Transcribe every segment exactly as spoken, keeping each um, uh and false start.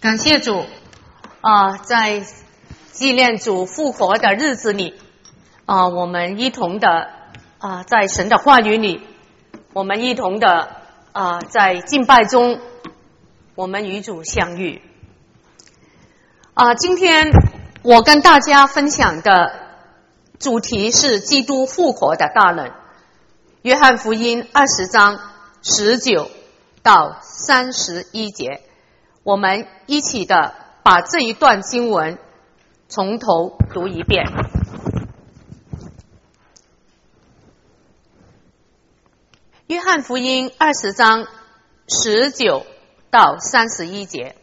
感谢主啊、呃，在纪念主复活的日子里啊、呃，我们一同的啊、呃，在神的话语里，我们一同的啊、呃，在敬拜中，我们与主相遇。啊、呃，今天我跟大家分享的主题是基督复活的大能。约翰福音二十章十九到三十一节，我们一起的把这一段经文从头读一遍。约翰福音二十章十九到三十一节。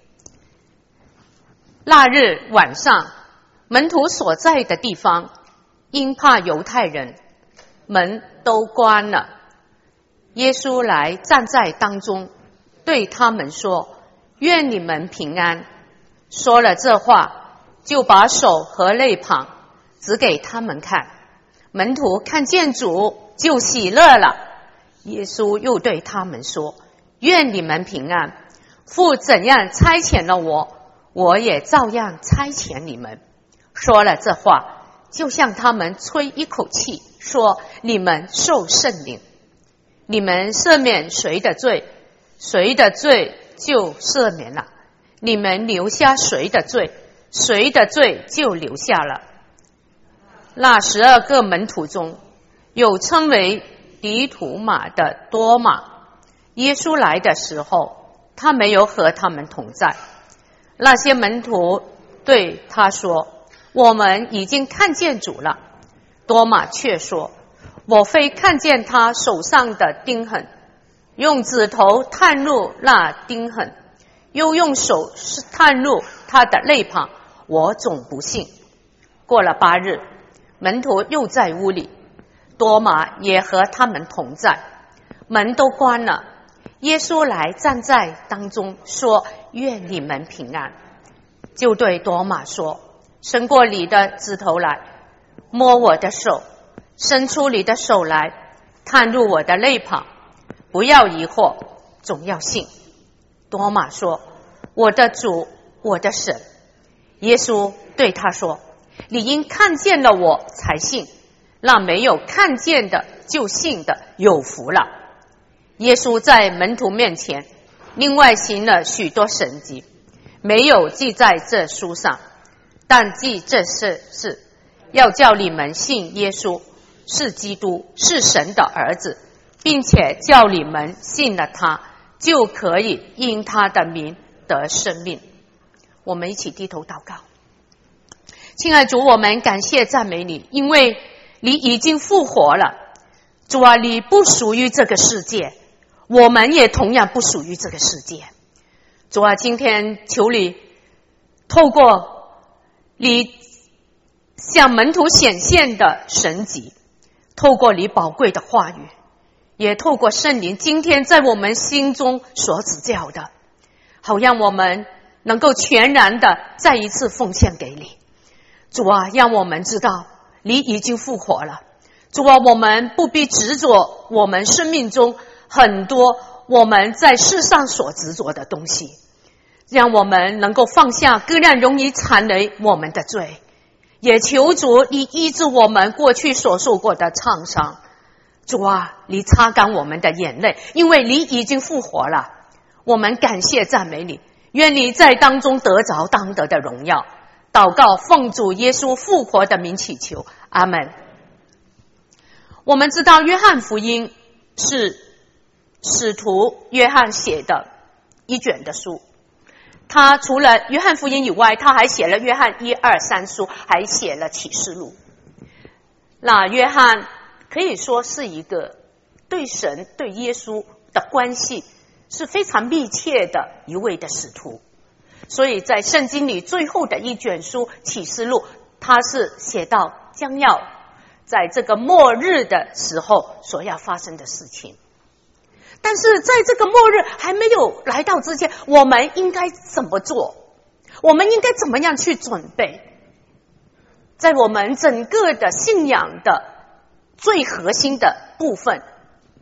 那日晚上，门徒所在的地方，因怕犹太人，门都关了。耶稣来站在当中，对他们说：愿你们平安。说了这话，就把手和肋旁指给他们看。门徒看见主，就喜乐了。耶稣又对他们说：愿你们平安。父怎样差遣了我，我也照样差遣你们。说了这话，就向他们吹一口气，说：你们受圣灵。你们赦免谁的罪，谁的罪就赦免了；你们留下谁的罪，谁的罪就留下了。那十二个门徒中，有称为迪图马的多马。耶稣来的时候，他没有和他们同在。那些门徒对他说：我们已经看见主了。多马却说：我非看见他手上的钉痕，用指头探入那钉痕，又用手探入他的肋旁，我总不信。过了八日，门徒又在屋里，多马也和他们同在，门都关了。耶稣来站在当中，说：愿你们平安。就对多马说：伸过你的指头来，摸我的手，伸出你的手来，探入我的肋旁，不要疑惑，总要信。多马说：我的主，我的神。耶稣对他说：你因看见了我才信，那没有看见的就信的有福了。耶稣在门徒面前另外行了许多神迹，没有记在这书上，但记这事是要叫你们信耶稣是基督，是神的儿子，并且叫你们信了他，就可以因他的名得生命。我们一起低头祷告。亲爱主，我们感谢赞美你，因为你已经复活了。主啊，你不属于这个世界，我们也同样不属于这个世界。主啊，今天求你透过你向门徒显现的神迹，透过你宝贵的话语，也透过圣灵今天在我们心中所指教的，好让我们能够全然的再一次奉献给你。主啊，让我们知道你已经复活了。主啊，我们不必执着我们生命中很多我们在世上所执着的东西，让我们能够放下各样容易缠累我们的罪，也求主你医治我们过去所受过的创伤。主啊，你擦干我们的眼泪，因为你已经复活了。我们感谢赞美你，愿你在当中得着当得的荣耀。祷告奉主耶稣复活的名祈求，阿们。我们知道约翰福音是使徒约翰写的一卷的书，他除了约翰福音以外，他还写了约翰一二三书，还写了启示录。那约翰可以说是一个对神对耶稣的关系是非常密切的一位的使徒，所以在圣经里最后的一卷书启示录，他是写到将要在这个末日的时候所要发生的事情。但是在这个末日还没有来到之前，我们应该怎么做？我们应该怎么样去准备？在我们整个的信仰的最核心的部分，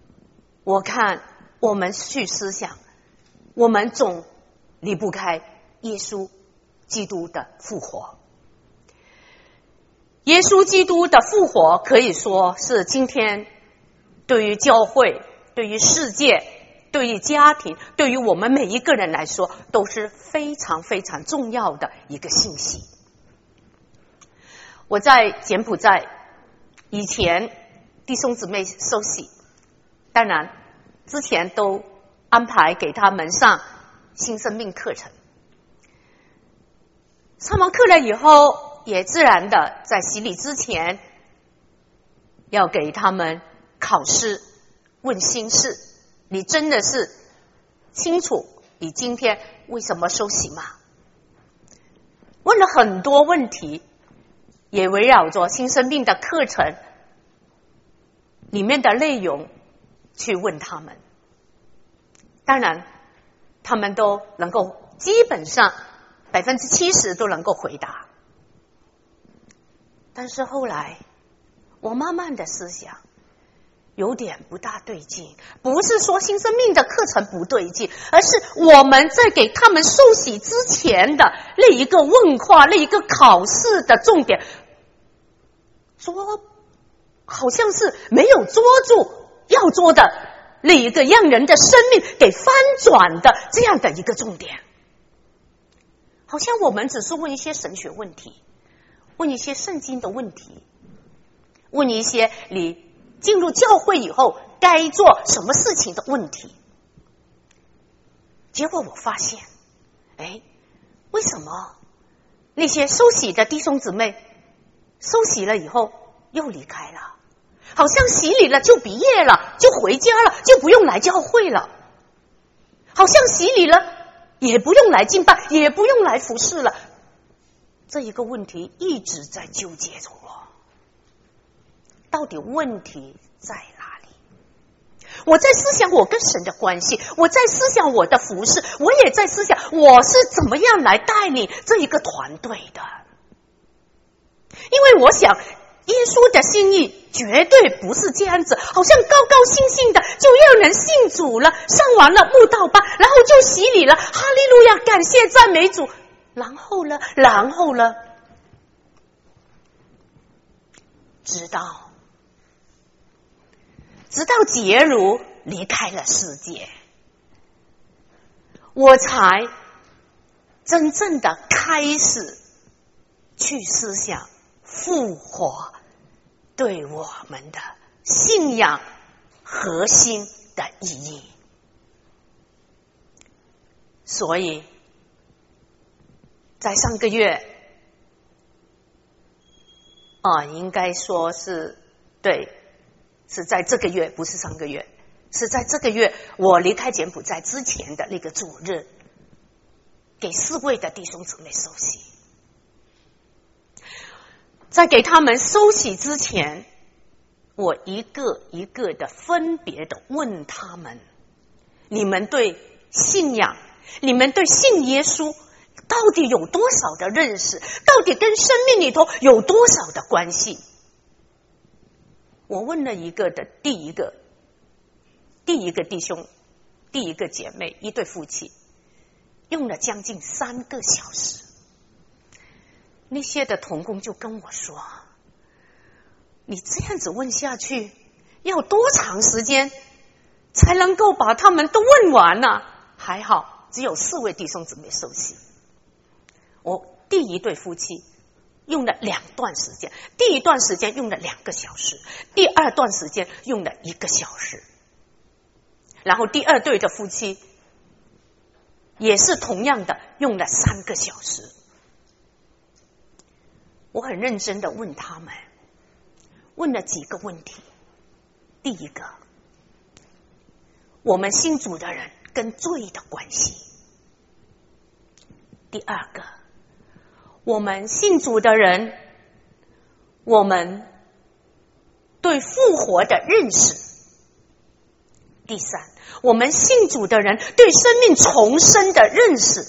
我看我们去思想，我们总离不开耶稣基督的复活。耶稣基督的复活可以说是今天对于教会、对于世界、对于家庭、对于我们每一个人来说都是非常非常重要的一个信息。我在柬埔寨以前弟兄姊妹受洗，当然之前都安排给他们上新生命课程，上完课了以后也自然的在洗礼之前要给他们考试问心事，你真的是清楚你今天为什么受洗吗？问了很多问题，也围绕着新生命的课程里面的内容去问他们。当然他们都能够基本上百分之七十都能够回答。但是后来我慢慢的思想有点不大对劲，不是说新生命的课程不对劲，而是我们在给他们受洗之前的那一个问话，那一个考试的重点，说好像是没有捉住要捉的那一个让人的生命给翻转的这样的一个重点。好像我们只是问一些神学问题，问一些圣经的问题，问一些你进入教会以后该做什么事情的问题。结果我发现，哎，为什么那些受洗的弟兄姊妹受洗了以后又离开了？好像洗礼了就毕业了，就回家了，就不用来教会了。好像洗礼了也不用来敬拜，也不用来服侍了。这一个问题一直在纠结着我，到底问题在哪里？我在思想我跟神的关系，我在思想我的服侍，我也在思想我是怎么样来带领这一个团队的。因为我想耶稣的心意绝对不是这样子，好像高高兴兴的就让人信主了，上完了慕道班，然后就洗礼了，哈利路亚，感谢赞美主，然后呢然后呢直到直到结如离开了世界，我才真正的开始去思想复活对我们的信仰核心的意义。所以在上个月啊，应该说是对，是在这个月，不是上个月，是在这个月我离开柬埔寨之前的那个主日，给四位的弟兄姊妹受洗。在给他们受洗之前，我一个一个的分别的问他们，你们对信仰，你们对信耶稣到底有多少的认识，到底跟生命里头有多少的关系。我问了一个的第一个第一个弟兄，第一个姐妹，一对夫妻，用了将近三个小时。那些的同工就跟我说，你这样子问下去要多长时间才能够把他们都问完呢？还好只有四位弟兄姊妹受洗。我第一对夫妻用了两段时间，第一段时间用了两个小时，第二段时间用了一个小时，然后第二对的夫妻也是同样的用了三个小时。我很认真的问他们，问了几个问题。第一个，我们信主的人跟罪的关系。第二个，我们信主的人，我们对复活的认识。第三，我们信主的人对生命重生的认识。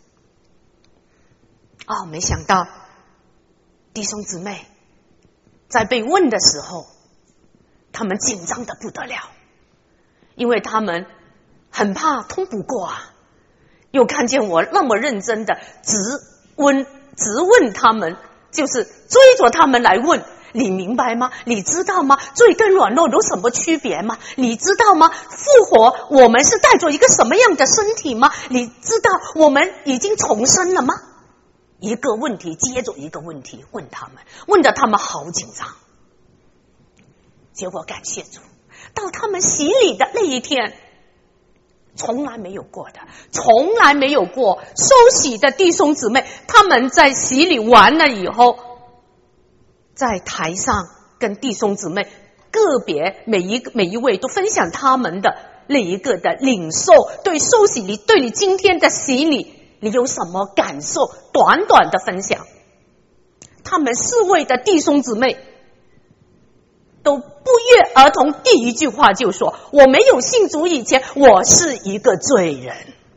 哦，没想到弟兄姊妹在被问的时候，他们紧张的不得了，因为他们很怕通不过啊， 又看见我那么认真的质问质问他们，就是追着他们来问，你明白吗？你知道吗？罪跟软弱有什么区别吗？你知道吗？复活我们是带着一个什么样的身体吗？你知道我们已经重生了吗？一个问题接着一个问题问他们，问得他们好紧张。结果感谢主，到他们洗礼的那一天，从来没有过的，从来没有过受洗的弟兄姊妹，他们在洗礼完了以后，在台上跟弟兄姊妹个别每一个每一位都分享他们的那一个的领受，对受洗礼，对你今天的洗礼你有什么感受，短短的分享。他们四位的弟兄姊妹都不约而同第一句话就说，我没有信主以前我是一个罪人。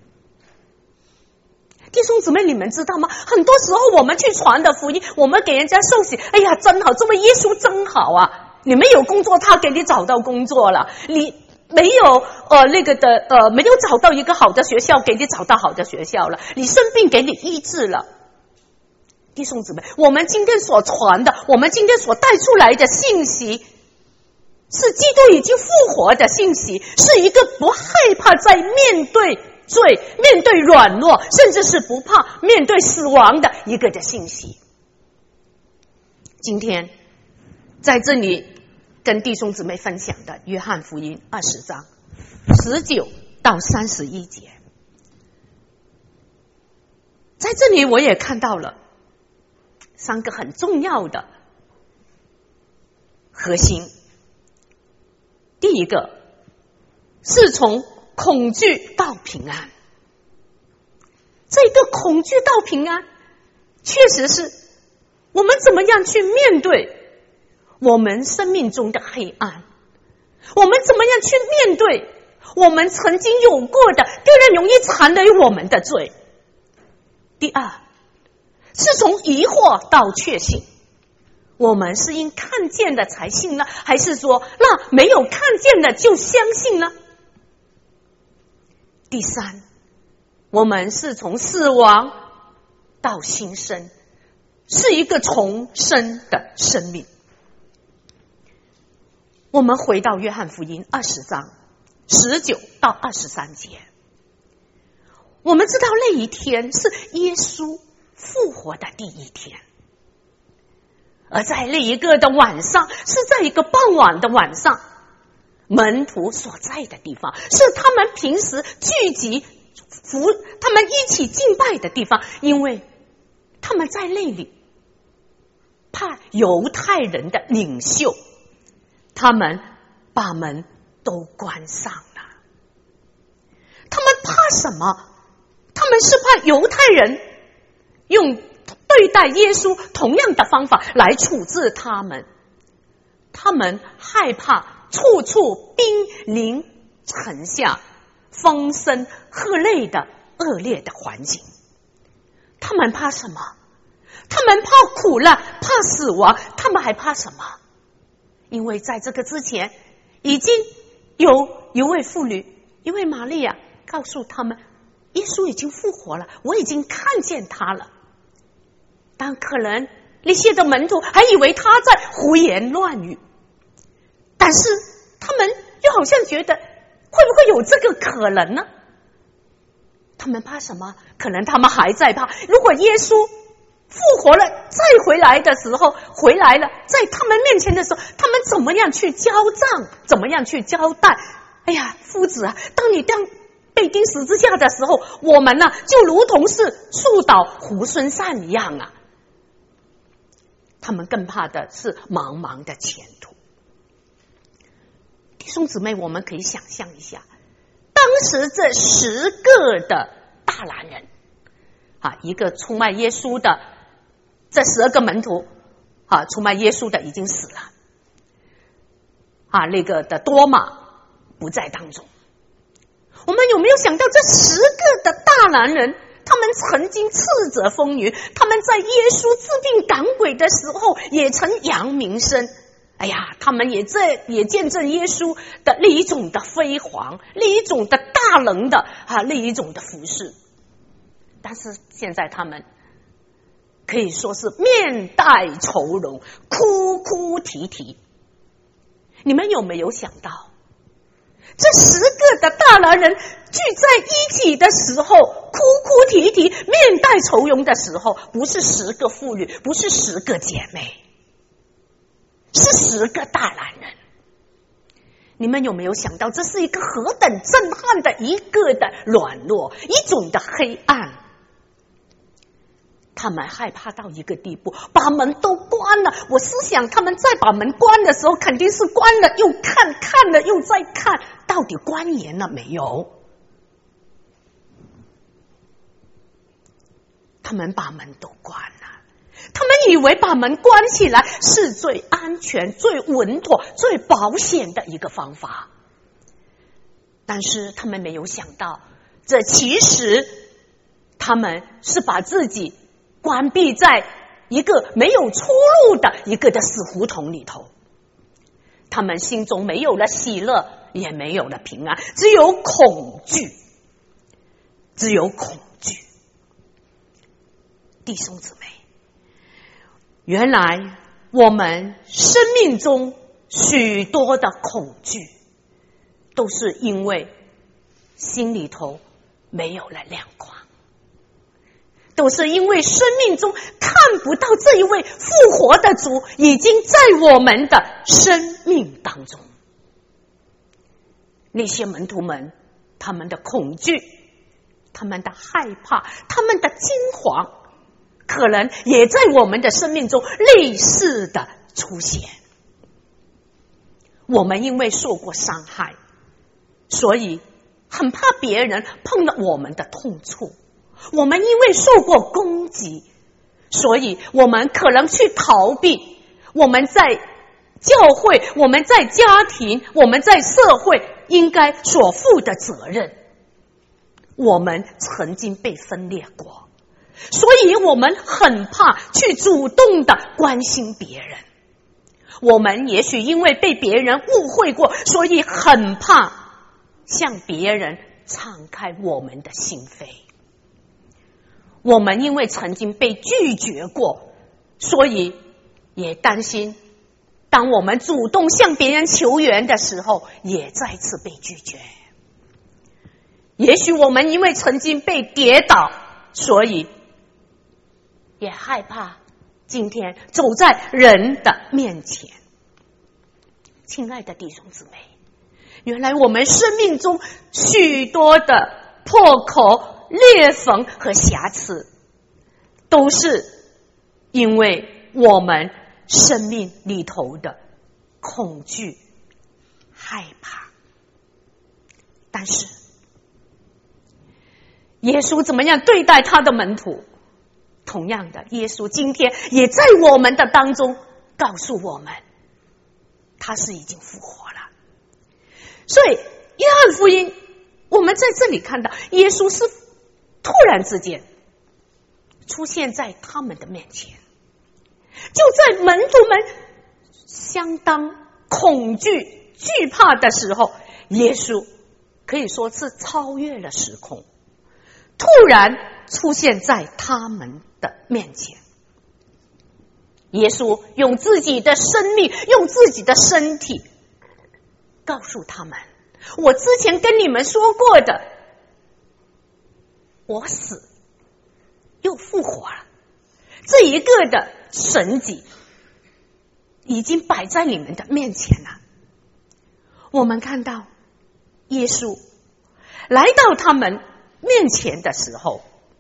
弟兄姊妹，你们知道吗？很多时候我们去传的福音，我们给人家受洗，哎呀真好，这位耶稣真好啊，你没有工作他给你找到工作了，你没有呃那个的呃没有找到一个好的学校给你找到好的学校了，你生病给你医治了。弟兄姊妹，我们今天所传的，我们今天所带出来的信息是基督已经复活的信息，是一个不害怕在面对罪、面对软弱，甚至是不怕面对死亡的一个的信息。今天在这里跟弟兄姊妹分享的约翰福音二十章十九到三十一节，在这里我也看到了三个很重要的核心。第一个是从恐惧到平安，这个恐惧到平安确实是我们怎么样去面对我们生命中的黑暗，我们怎么样去面对我们曾经有过的别人容易缠累我们的罪。第二是从疑惑到确信，我们是因看见的才信呢，还是说那没有看见的就相信呢？第三，我们是从死亡到新生，是一个重生的生命。我们回到约翰福音二十章十九到二十三节，我们知道那一天是耶稣复活的第一天，而在那一个的晚上，是在一个傍晚的晚上，门徒所在的地方，是他们平时聚集服他们一起敬拜的地方，因为他们在那里怕犹太人的领袖，他们把门都关上了。他们怕什么？他们是怕犹太人用对待耶稣同样的方法来处置他们，他们害怕处处兵临城下、风声鹤唳的恶劣的环境。他们怕什么？他们怕苦难，怕死亡。他们还怕什么？因为在这个之前已经有一位妇女，一位玛利亚告诉他们，耶稣已经复活了，我已经看见他了。但可能那些的门徒还以为他在胡言乱语，但是他们又好像觉得会不会有这个可能呢？他们怕什么？可能他们还在怕，如果耶稣复活了再回来的时候，回来了在他们面前的时候，他们怎么样去交账，怎么样去交代？哎呀，夫子啊，当你当被钉十字架的时候，我们呢、啊、就如同是树倒猢狲散一样啊。他们更怕的是茫茫的前途。弟兄姊妹，我们可以想象一下，当时这十个的大男人啊，一个出卖耶稣的，这十二个门徒啊，出卖耶稣的已经死了啊，那个的多马不在当中。我们有没有想到这十个的大男人，他们曾经斥责风云，他们在耶稣治病赶鬼的时候也曾扬名声。哎呀，他们也这也见证耶稣的那一种的辉煌，那一种的大能的啊，那一种的服事。 但是现在他们可以说是面带愁容，哭哭啼啼。你们有没有想到，这十个的大男人聚在一起的时候，哭哭啼啼面带愁容的时候，不是十个妇女，不是十个姐妹，是十个大男人。你们有没有想到，这是一个何等震撼的一个的软弱，一种的黑暗。他们害怕到一个地步，把门都关了。我思想他们在把门关的时候，肯定是关了又看，看了又再看，到底关严了没有？他们把门都关了，他们以为把门关起来是最安全、最稳妥、最保险的一个方法，但是他们没有想到，这其实他们是把自己关闭在一个没有出路的一个的死胡同里头。他们心中没有了喜乐，也没有了平安，只有恐惧，只有恐惧。弟兄姊妹，原来我们生命中许多的恐惧，都是因为心里头没有了亮光，都是因为生命中看不到这一位复活的主已经在我们的生命当中。那些门徒们，他们的恐惧，他们的害怕，他们的惊惶，可能也在我们的生命中类似的出现。我们因为受过伤害，所以很怕别人碰了我们的痛处。我们因为受过攻击，所以我们可能去逃避我们在教会、我们在家庭、我们在社会应该所负的责任。我们曾经被分裂过，所以我们很怕去主动的关心别人。我们也许因为被别人误会过，所以很怕向别人敞开我们的心扉。我们因为曾经被拒绝过，所以也担心当我们主动向别人求援的时候，也再次被拒绝。也许我们因为曾经被跌倒，所以也害怕今天走在人的面前。亲爱的弟兄姊妹，原来我们生命中许多的破口、裂缝和瑕疵，都是因为我们生命里头的恐惧、害怕。但是耶稣怎么样对待他的门徒？同样的，耶稣今天也在我们的当中告诉我们，他是已经复活了。所以约翰福音我们在这里看到，耶稣是突然之间出现在他们的面前，就在门徒们相当恐惧惧怕的时候，耶稣可以说是超越了时空，突然出现在他们的面前。耶稣用自己的生命，用自己的身体告诉他们，我之前跟你们说过的，我死又复活了，这一个的神迹已经摆在你们的面前了。我们看到耶稣来到他们面前的时候，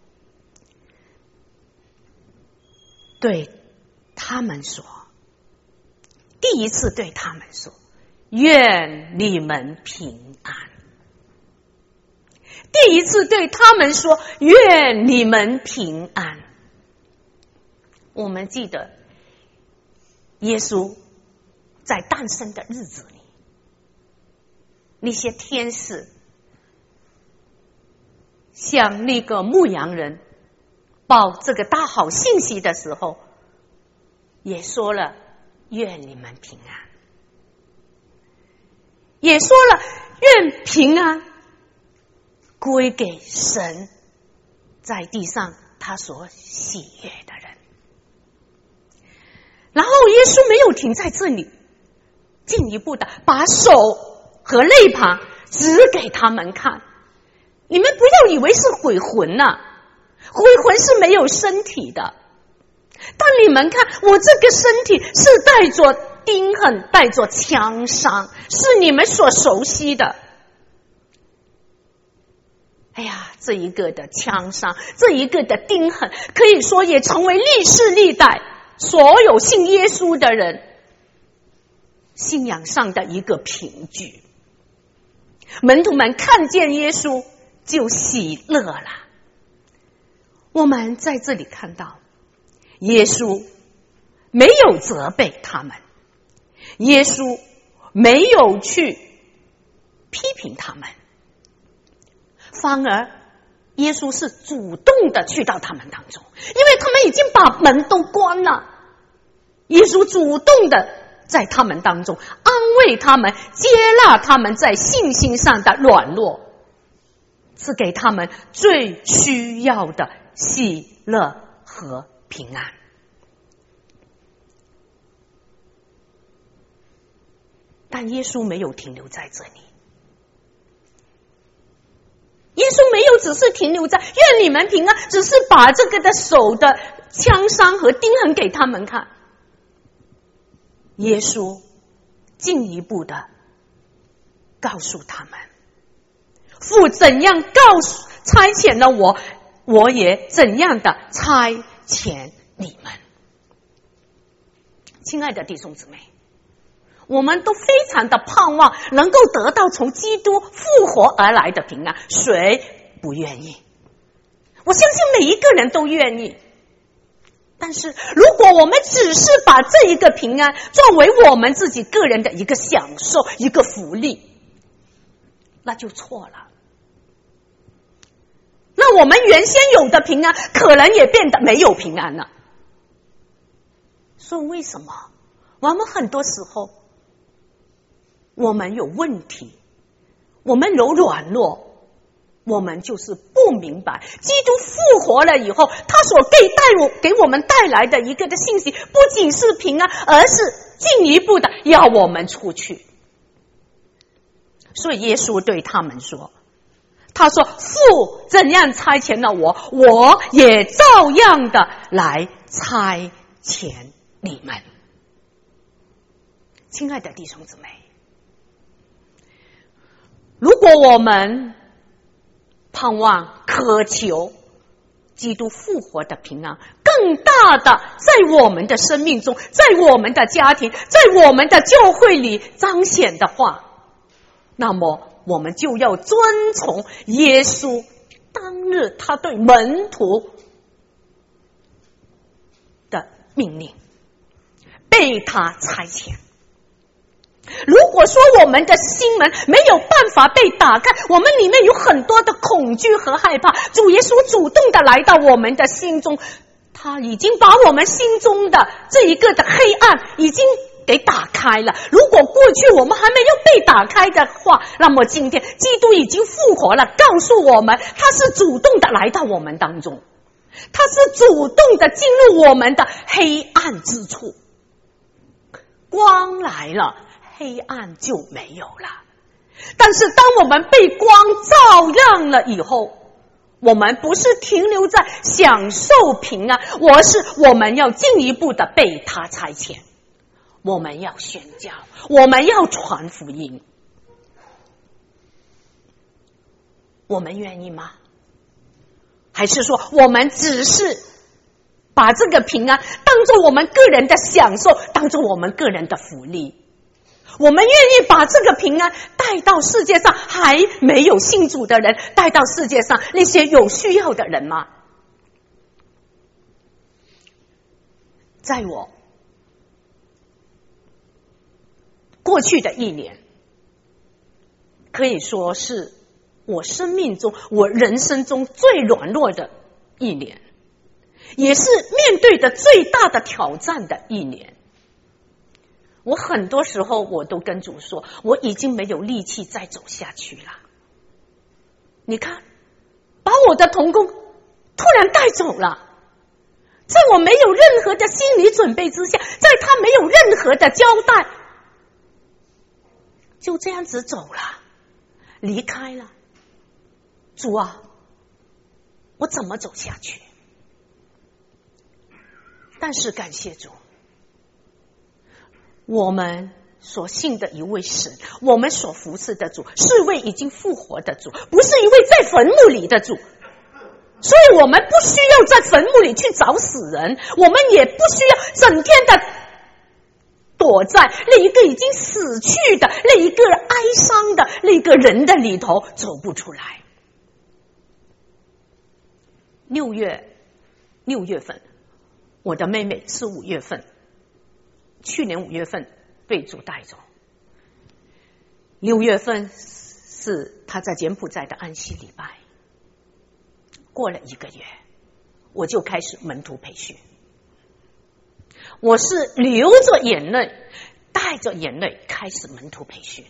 对他们说，第一次对他们说，愿你们平安。第一次对他们说，愿你们平安。我们记得耶稣在诞生的日子里，那些天使向那个牧羊人报这个大好信息的时候，也说了愿你们平安，也说了愿平安归给神在地上他所喜悦的人。然后耶稣没有停在这里，进一步的把手和肋旁指给他们看。你们不要以为是鬼魂啊，鬼魂是没有身体的。但你们看，我这个身体是带着钉痕，带着枪伤，是你们所熟悉的。哎呀，这一个的枪伤，这一个的钉痕，可以说也成为历世历代所有信耶稣的人信仰上的一个凭据。门徒们看见耶稣就喜乐了。我们在这里看到耶稣没有责备他们，耶稣没有去批评他们，反而耶稣是主动的去到他们当中，因为他们已经把门都关了。耶稣主动的在他们当中安慰他们，接纳他们在信心上的软弱，赐给他们最需要的喜乐和平安。但耶稣没有停留在这里，耶稣没有只是停留在愿你们平安，只是把这个的手的枪伤和钉痕给他们看。耶稣进一步的告诉他们，父怎样告诉差遣了我，我也怎样的差遣你们。亲爱的弟兄姊妹，我们都非常的盼望能够得到从基督复活而来的平安，谁不愿意？我相信每一个人都愿意。但是如果我们只是把这一个平安作为我们自己个人的一个享受，一个福利，那就错了。那我们原先有的平安可能也变得没有平安了。所以为什么我们很多时候我们有问题，我们有软弱，我们就是不明白基督复活了以后他所给带我给我们带来的一个的信息，不仅是平安，而是进一步的要我们出去。所以耶稣对他们说，他说父怎样差遣了我，我也照样的来差遣你们。亲爱的弟兄姊妹，如果我们盼望渴求基督复活的平安更大的在我们的生命中，在我们的家庭，在我们的教会里彰显的话，那么我们就要遵从耶稣当日他对门徒的命令，被他差遣。如果说我们的心门没有办法被打开，我们里面有很多的恐惧和害怕，主耶稣主动的来到我们的心中，他已经把我们心中的这一个的黑暗已经给打开了。如果过去我们还没有被打开的话，那么今天基督已经复活了，告诉我们他是主动的来到我们当中，他是主动的进入我们的黑暗之处。光来了，黑暗就没有了。但是当我们被光照亮了以后，我们不是停留在享受平安，而是我们要进一步的被他差遣，我们要宣教，我们要传福音。我们愿意吗？还是说我们只是把这个平安当作我们个人的享受，当作我们个人的福利？我们愿意把这个平安带到世界上还没有信主的人，带到世界上那些有需要的人吗？在我过去的一年，可以说是我生命中我人生中最软弱的一年，也是面对的最大的挑战的一年。我很多时候我都跟主说，我已经没有力气再走下去了。你看，把我的同工突然带走了。在我没有任何的心理准备之下，在他没有任何的交代，就这样子走了，离开了。主啊，我怎么走下去？但是感谢主，我们所信的一位神，我们所服侍的主，是位已经复活的主，不是一位在坟墓里的主。所以我们不需要在坟墓里去找死人，我们也不需要整天的躲在那一个已经死去的那一个哀伤的那个人的里头走不出来。六月六月份，我的妹妹是五月份，去年五月份被主带走。六月份是她在柬埔寨的安息礼拜。过了一个月，我就开始门徒培训。我是流着眼泪，带着眼泪开始门徒培训。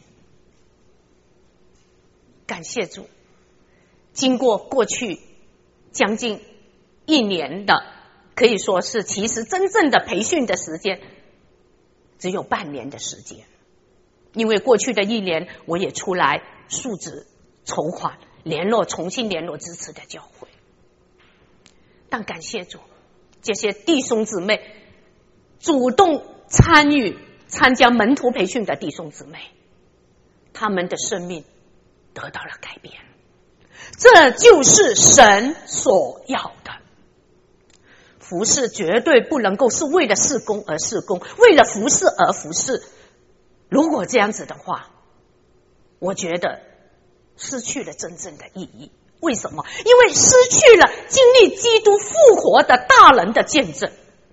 感谢主，经过过去将近一年的，可以说是其实真正的培训的时间只有半年的时间，因为过去的一年我也出来述职筹款，联络重新联络支持的教会。但感谢主，这些弟兄姊妹主动参与参加门徒培训的弟兄姊妹，他们的生命得到了改变。这就是神所要的。服事绝对不能够是为了事工而事工，为了服事而服事。如果这样子的话，我觉得失去了真正的意义。为什么？因为失去了经历基督复活的大能的见证。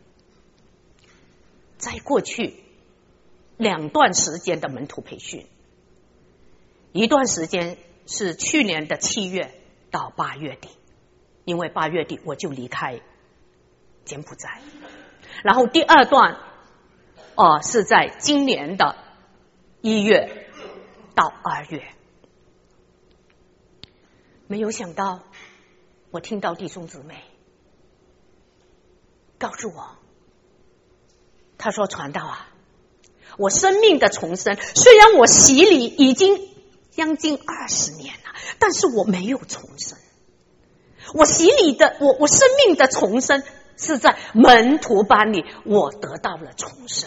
在过去两段时间的门徒培训，一段时间是去年的七月到八月底，因为八月底我就离开柬埔寨。然后第二段哦、呃、是在今年的一月到二月。没有想到，我听到弟兄姊妹告诉我，他说：“传道啊，我生命的重生，虽然我洗礼已经将近二十年了，但是我没有重生。我洗礼的，我我生命的重生是在门徒班里，我得到了重生。”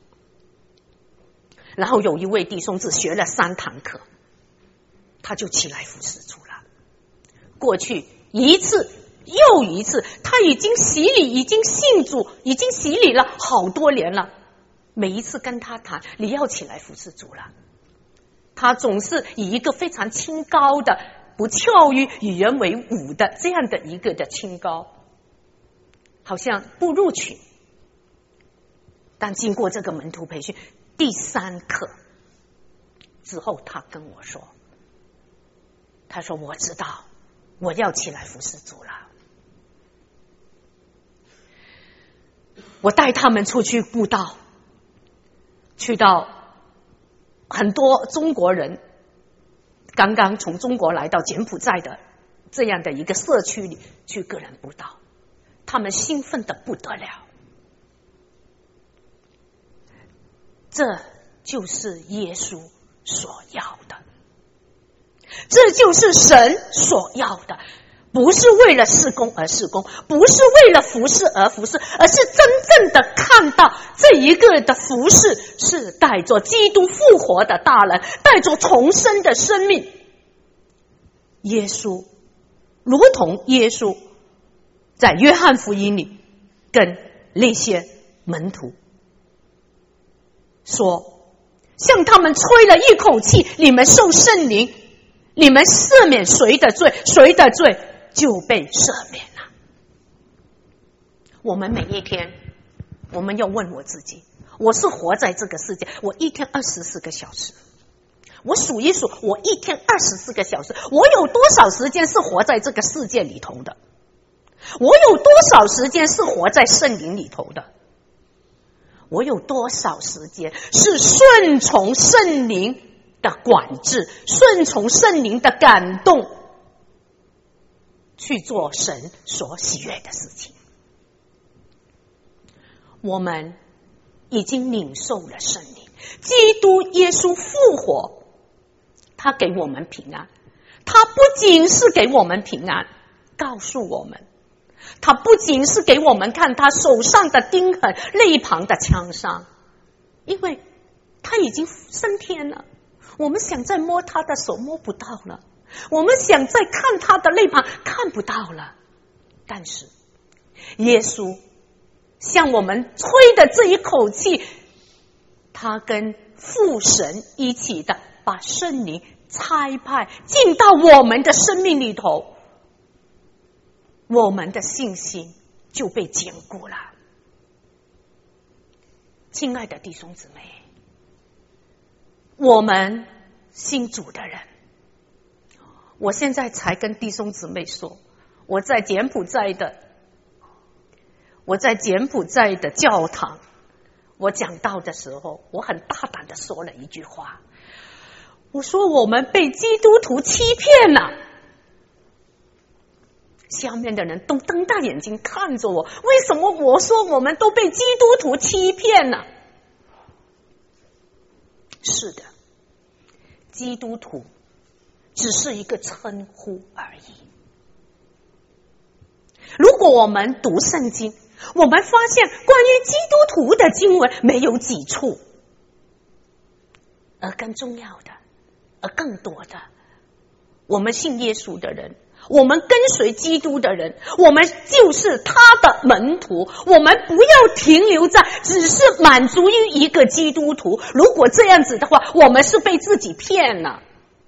然后有一位弟兄只学了三堂课，他就起来服侍主了。过去一次又一次，他已经洗礼，已经信主，已经洗礼了好多年了。每一次跟他谈，你要起来服侍主了，他总是以一个非常清高的、不俏于与人为伍的这样的一个的清高，好像不入群。但经过这个门徒培训第三课之后，他跟我说，他说：“我知道我要起来服侍主了。”我带他们出去布道，去到很多中国人刚刚从中国来到柬埔寨的这样的一个社区里去个人布道，他们兴奋得不得了。这就是耶稣所要的，这就是神所要的，不是为了事工而事工，不是为了服事而服事，而是真正的看到这一个的服事是带着基督复活的大能，带着重生的生命。耶稣如同耶稣在约翰福音里跟那些门徒说，向他们吹了一口气，你们受圣灵，你们赦免谁的罪，谁的罪就被赦免了。我们每一天，我们要问我自己，我是活在这个世界，我一天二十四个小时，我数一数，我一天二十四个小时，我有多少时间是活在这个世界里头的？我有多少时间是活在圣灵里头的？我有多少时间是顺从圣灵的管制，顺从圣灵的感动， 去做神所喜悦的事情。我们已经领受了圣灵，基督耶稣复活，他给我们平安。他不仅是给我们平安，告诉我们，他不仅是给我们看他手上的钉痕、肋旁的枪伤，因为他已经升天了，我们想再摸他的手摸不到了，我们想再看他的肋旁看不到了。但是耶稣向我们吹的这一口气，他跟父神一起的把圣灵差派进到我们的生命里头，我们的信心就被坚固了。亲爱的弟兄姊妹，我们信主的人，我现在才跟弟兄姊妹说，我在柬埔寨的我在柬埔寨的教堂，我讲道的时候，我很大胆的说了一句话，我说我们被基督徒欺骗了。下面的人都瞪大眼睛看着我，为什么我说我们都被基督徒欺骗了？是的，基督徒只是一个称呼而已。如果我们读圣经，我们发现关于基督徒的经文没有几处，而更重要的，而更多的，我们信耶稣的人，我们跟随基督的人，我们就是他的门徒。我们不要停留在只是满足于一个基督徒，如果这样子的话，我们是被自己骗了。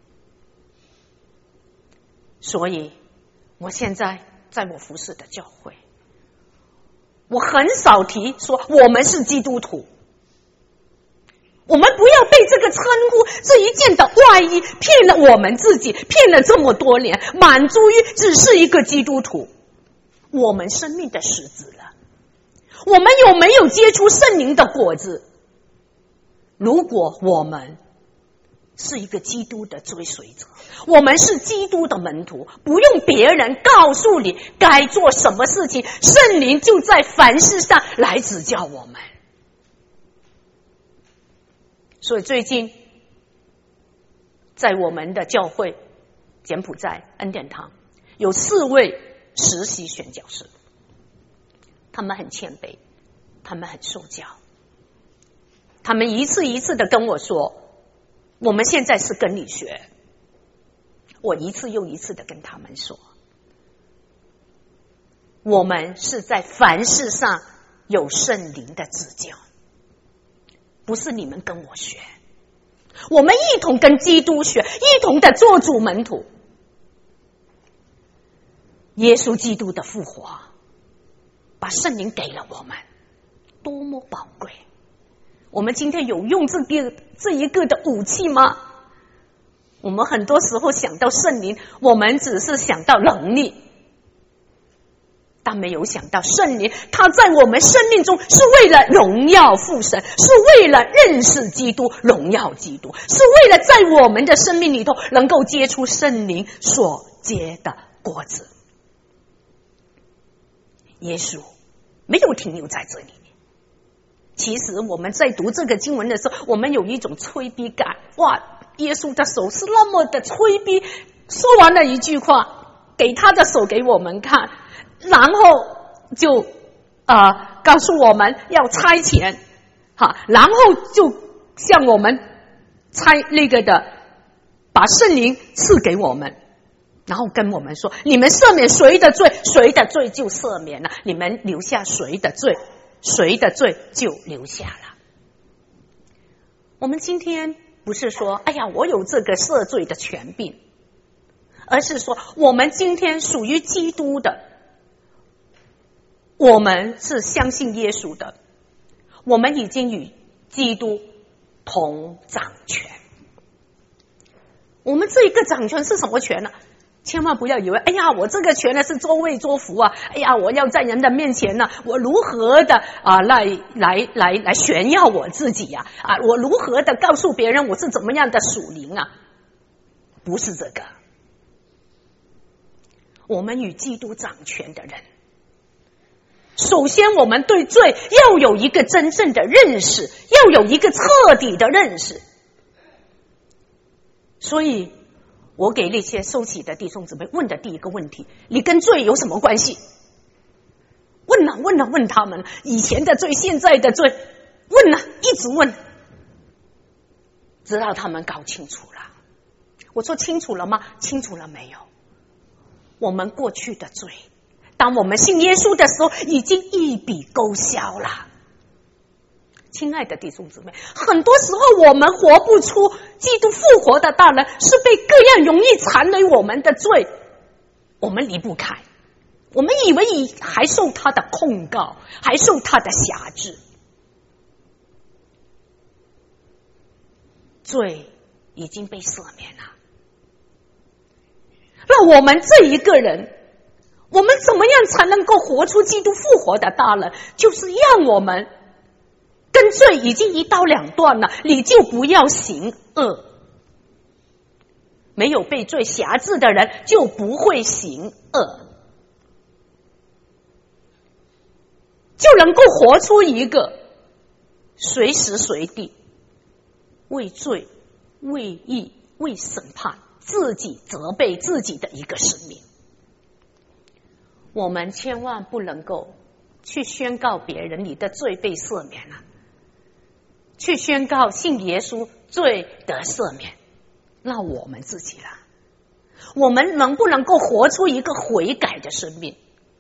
所以我现在在我服侍的教会，我很少提说我们是基督徒。我们不要被这个称呼这一件的外衣骗了我们自己，骗了这么多年，满足于只是一个基督徒。我们生命的实质了，我们有没有结出圣灵的果子？如果我们是一个基督的追随者，我们是基督的门徒，不用别人告诉你该做什么事情，圣灵就在凡事上来指教我们。所以最近在我们的教会柬埔寨恩典堂有四位实习宣教士，他们很谦卑，他们很受教，他们一次一次的跟我说，我们现在是跟你学。我一次又一次的跟他们说，我们是在凡事上有圣灵的指教，不是你们跟我学，我们一同跟基督学，一同的做主门徒。耶稣基督的复活把圣灵给了我们，多么宝贵。我们今天有用这个这一个的武器吗？我们很多时候想到圣灵，我们只是想到能力，但没有想到圣灵他在我们生命中是为了荣耀父神，是为了认识基督，荣耀基督，是为了在我们的生命里头能够结出圣灵所结的果子。耶稣没有停留在这里。其实我们在读这个经文的时候，我们有一种催逼感，哇，耶稣的手是那么的催逼，说完了一句话，给他的手给我们看，然后就呃告诉我们要差遣，哈，然后就向我们差那个的把圣灵赐给我们，然后跟我们说，你们赦免谁的罪，谁的罪就赦免了，你们留下谁的罪，谁的罪就留下了。我们今天不是说哎呀我有这个赦罪的权柄，而是说我们今天属于基督的，我们是相信耶稣的，我们已经与基督同掌权。我们这一个掌权是什么权呢？千万不要以为哎呀我这个权呢是作威作福啊，哎呀我要在人的面前呢，我如何的啊来来来来炫耀我自己呀 啊, 啊我如何的告诉别人我是怎么样的属灵啊。不是这个， 我们与基督掌权的人，首先我们对罪要有一个真正的认识，要有一个彻底的认识。所以我给那些受洗的弟兄姊妹问的第一个问题，你跟罪有什么关系？问啊问啊问他们，以前的罪现在的罪，问啊一直问，直到他们搞清楚了。我说清楚了吗？清楚了没有？我们过去的罪，当我们信耶稣的时候，已经一笔勾销了。亲爱的弟兄姊妹，很多时候我们活不出基督复活的大能，是被各样容易缠累我们的罪，我们离不开。我们以为还受他的控告，还受他的辖制。罪已经被赦免了。那我们这一个人，我们怎么样才能够活出基督复活的大能？就是让我们跟罪已经一刀两断了，你就不要行恶。没有被罪辖制的人就不会行恶，就能够活出一个随时随地为罪、为义、为审判自己责备自己的一个生命。我们千万不能够去宣告别人你的罪被赦免了，去宣告信耶稣罪得赦免，那我们自己啦，我们能不能够活出一个悔改的生命？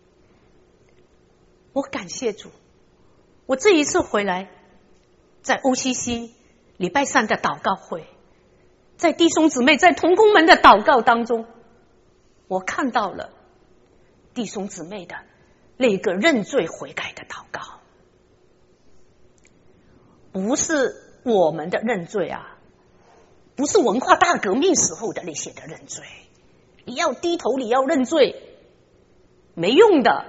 我感谢主，我这一次回来，在 O C C 礼拜三的祷告会，在弟兄姊妹在同工们的祷告当中，我看到了弟兄姊妹的那个认罪悔改的祷告。不是我们的认罪啊，不是文化大革命时候的那些的认罪，你要低头你要认罪没用的。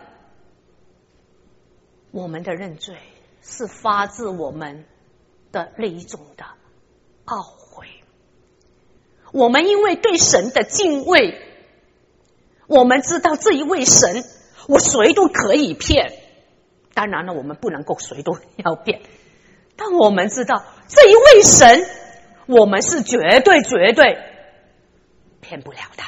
我们的认罪是发自我们的那一种的懊悔，我们因为对神的敬畏，我们知道这一位神我谁都可以骗，当然了我们不能够谁都要骗，但我们知道这一位神我们是绝对绝对骗不了的，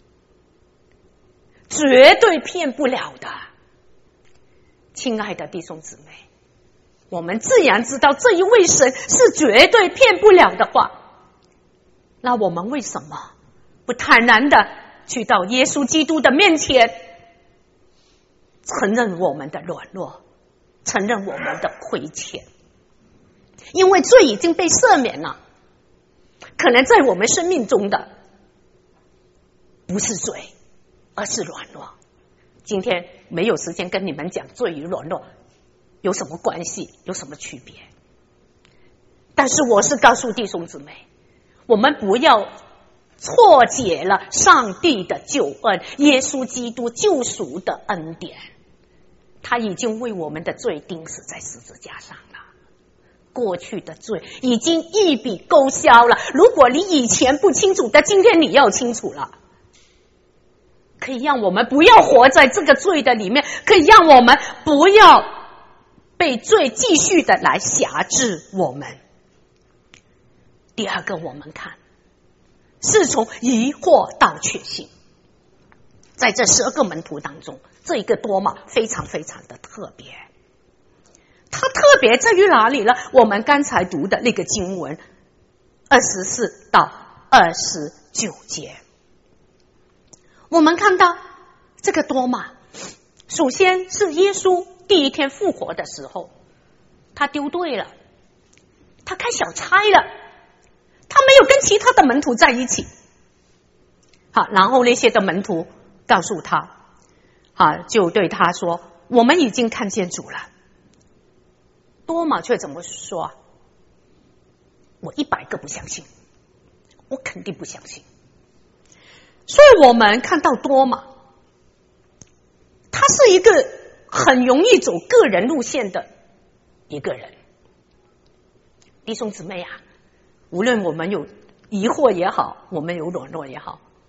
绝对骗不了的。亲爱的弟兄姊妹，我们自然知道这一位神是绝对骗不了的话，那我们为什么不坦然的去到耶稣基督的面前，承认我们的软弱，承认我们的亏欠？因为罪已经被赦免了，可能在我们生命中的不是罪，而是软弱。今天没有时间跟你们讲罪与软弱有什么关系，有什么区别。但是我是告诉弟兄姊妹，我们不要错解了上帝的救恩，耶稣基督救赎的恩典，他已经为我们的罪钉死在十字架上了，过去的罪已经一笔勾销了。如果你以前不清楚的，今天你要清楚了，可以让我们不要活在这个罪的里面，可以让我们不要被罪继续的来辖制我们。第二个，我们看是从疑惑到确信。在这十二个门徒当中，这一个多马非常非常的特别。它特别在于哪里呢？我们刚才读的那个经文二十四到二十九节，我们看到这个多马，首先是耶稣第一天复活的时候，他丢队了，他开小差了，他没有跟其他的门徒在一起。好，然后那些的门徒告诉他，好，就对他说，我们已经看见主了。多马却怎么说？我一百个不相信，我肯定不相信。所以我们看到多马，他是一个很容易走个人路线的一个人。弟兄姊妹啊，无论我们有疑惑也好，我们有软弱也好，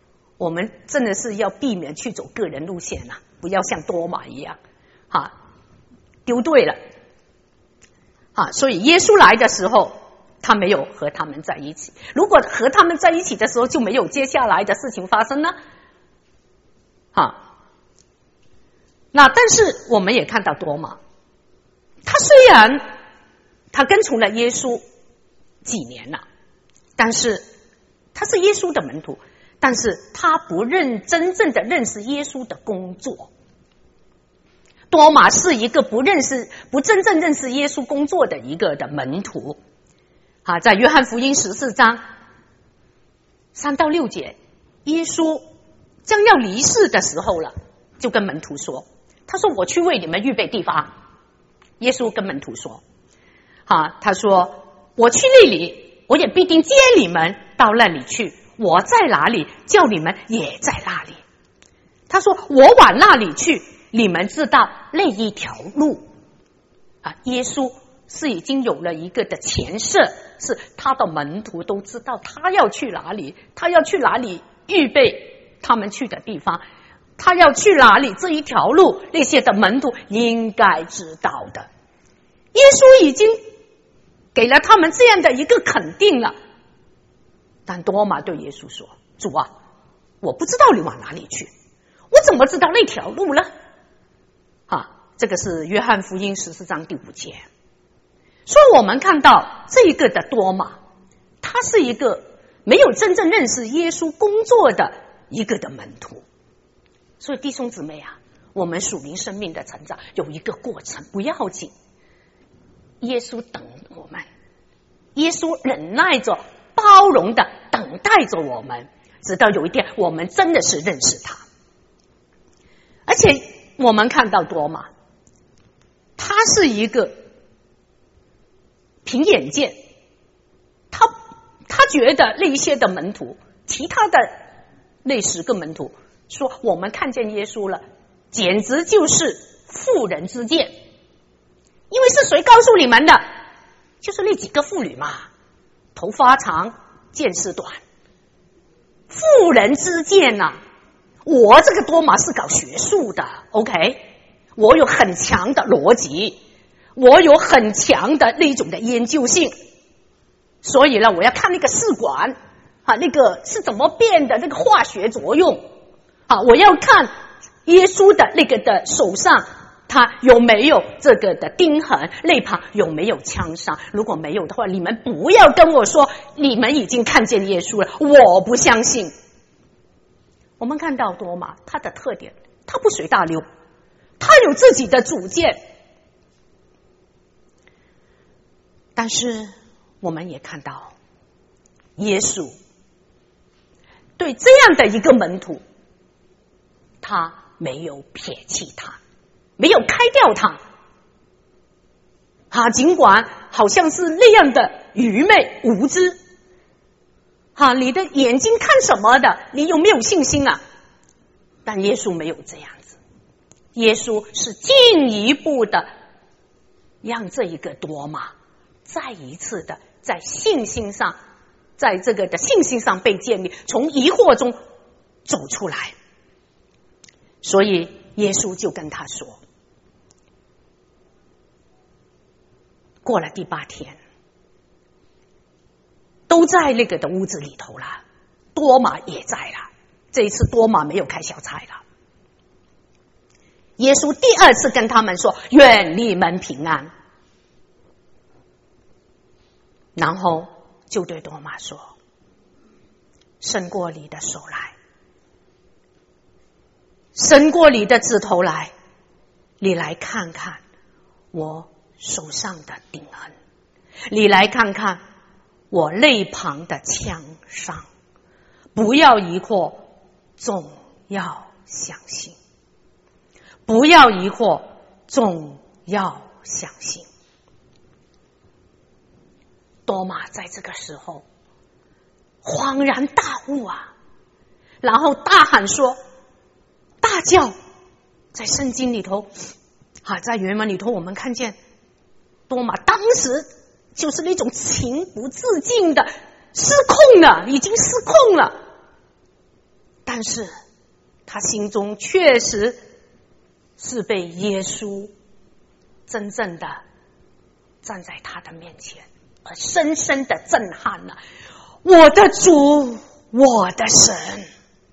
我们真的是要避免去走个人路线啊，不要像多马一样，哈，丢对了，啊，所以耶稣来的时候，他没有和他们在一起。如果和他们在一起的时候，就没有接下来的事情发生了，啊，那但是我们也看到多马，他虽然他跟从了耶稣几年了，但是他是耶稣的门徒，但是他不认真正的认识耶稣的工作。多马是一个不认识、不真正认识耶稣工作的一个的门徒。啊，在约翰福音十四章三到六节，耶稣将要离世的时候了，就跟门徒说：“他说我去为你们预备地方。”耶稣跟门徒说：“啊，他说我去那里，我也必定接你们到那里去。我在哪里，叫你们也在那里。”他说：“我往那里去，你们知道那一条路。”啊，耶稣是已经有了一个的前设，是他的门徒都知道他要去哪里，他要去哪里预备他们去的地方，他要去哪里这一条路，那些的门徒应该知道的。耶稣已经给了他们这样的一个肯定了，但多马对耶稣说：“主啊，我不知道你往哪里去，我怎么知道那条路呢？”啊，这个是约翰福音十四章第五节。所以我们看到这一个的多马，他是一个没有真正认识耶稣工作的一个的门徒。所以弟兄姊妹啊，我们属灵生命的成长有一个过程，不要紧。耶稣等我们，耶稣忍耐着、包容的等待着我们，直到有一天我们真的是认识他。而且我们看到多马，他是一个凭眼见，他他觉得那一些的门徒，其他的那十个门徒说我们看见耶稣了，简直就是妇人之见。因为是谁告诉你们的？就是那几个妇女嘛，头发长，见识短，妇人之见啊。我这个多马是搞学术的 ，OK， 我有很强的逻辑，我有很强的那种的研究性，所以呢，我要看那个试管啊，那个是怎么变的，那个化学作用啊，我要看耶稣的那个的手上，他有没有这个的钉痕，肋旁有没有枪伤？如果没有的话，你们不要跟我说你们已经看见耶稣了，我不相信。我们看到多马他的特点，他不随大流，他有自己的主见。但是我们也看到耶稣对这样的一个门徒，他没有撇弃他，没有开掉他啊，尽管好像是那样的愚昧无知啊，你的眼睛看什么的，你有没有信心啊？但耶稣没有这样子，耶稣是进一步的让这一个多马再一次的在信心上，在这个的信心上被建立，从疑惑中走出来。所以耶稣就跟他说，过了第八天，都在那个的屋子里头了，多马也在了。这一次多马没有开小差了。耶稣第二次跟他们说：“愿你们平安。”然后就对多马说：“伸过你的手来，伸过你的指头来，你来看看我手上的钉痕，你来看看我肋旁的枪伤，不要疑惑，总要相信。不要疑惑，总要相信。”多马在这个时候恍然大悟啊，然后大喊说，大叫，在圣经里头啊，在原文里头我们看见多马当时就是那种情不自禁的失控了，已经失控了。 但是他心中确实是被耶稣真正的站在他的面前，而深深的震撼了。我的主，我的神，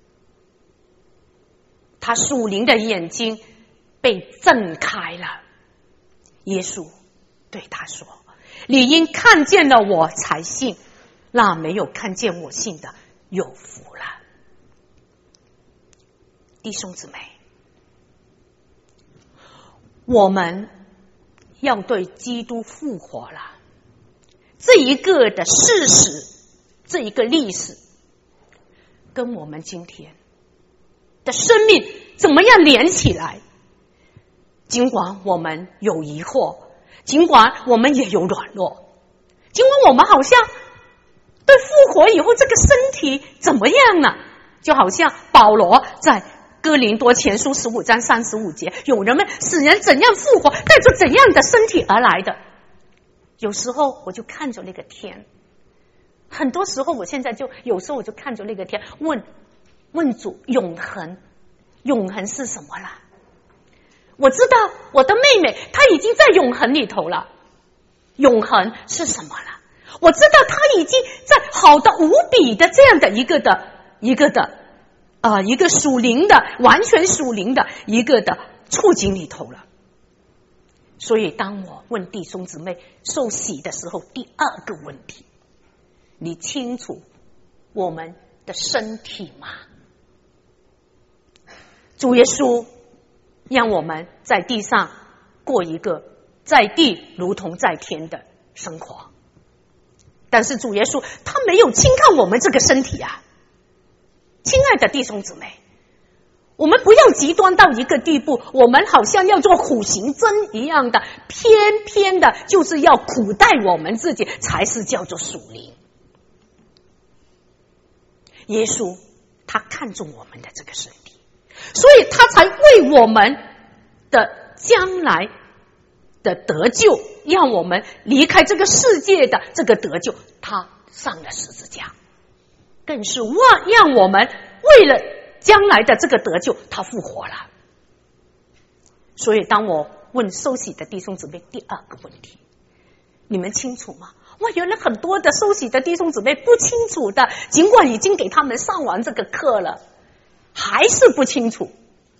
他属灵的眼睛被震开了。耶稣对他说：你因看见了我才信，那没有看见我信的有福了。弟兄姊妹，我们要对基督复活了这一个的事实，这一个历史，跟我们今天的生命怎么样连起来？尽管我们有疑惑，尽管我们也有软弱，尽管我们好像对复活以后这个身体怎么样呢？就好像保罗在哥林多前书十五章三十五节，有人们使人怎样复活，带着怎样的身体而来的。有时候我就看着那个天，很多时候我现在就有时候我就看着那个天，问问主，永恒永恒是什么了？我知道我的妹妹她已经在永恒里头了，永恒是什么了？我知道她已经在好的无比的这样的一个的一个的啊、呃、一个属灵的完全属灵的一个的处境里头了。所以当我问弟兄姊妹受洗的时候，第二个问题，你清楚我们的身体吗？主耶稣让我们在地上过一个在地如同在天的生活，但是主耶稣他没有轻看我们这个身体啊。亲爱的弟兄姊妹，我们不要极端到一个地步，我们好像要做苦行僧一样的，偏偏的就是要苦待我们自己，才是叫做属灵。耶稣他看重我们的这个身体，所以他才为我们的将来的得救，让我们离开这个世界的这个得救，他上了十字架，更是让我们为了将来的这个得救，他复活了。所以当我问受洗的弟兄姊妹第二个问题，你们清楚吗？哇，原来很多的受洗的弟兄姊妹不清楚的，尽管已经给他们上完这个课了，还是不清楚。